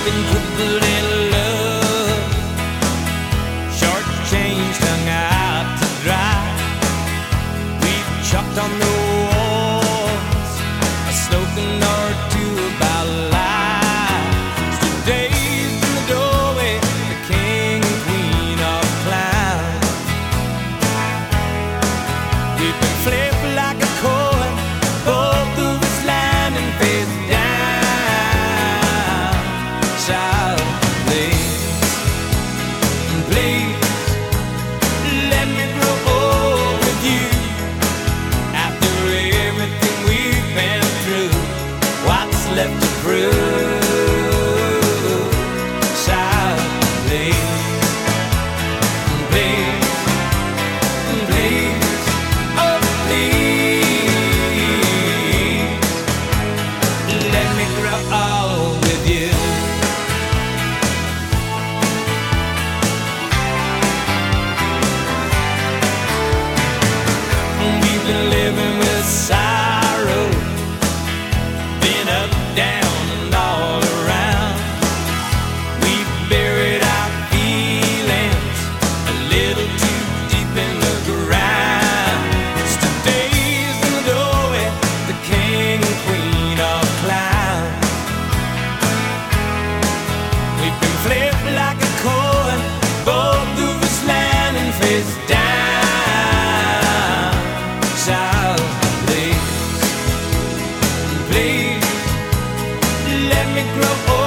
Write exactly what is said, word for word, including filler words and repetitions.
been crippled in love, short-changed, hung out to dry. We've chalked on the walls a slogan or two about lies. Today's in the doorway, the king and queen of clowns. We've been flipped like a coin, both of us landing face down. Child, please, please, let me grow old with you. After everything we've been through, what's left to prove? Child, please, please, please, oh please, let me grow old with you. We've been living with sorrow, been up, down, and all around. We've buried our feelings a little too deep in the ground. Today's in the doorway, the king and queen of clowns. We've been flipped like a coin, both of us landing face down. Child, please, please, let me grow old.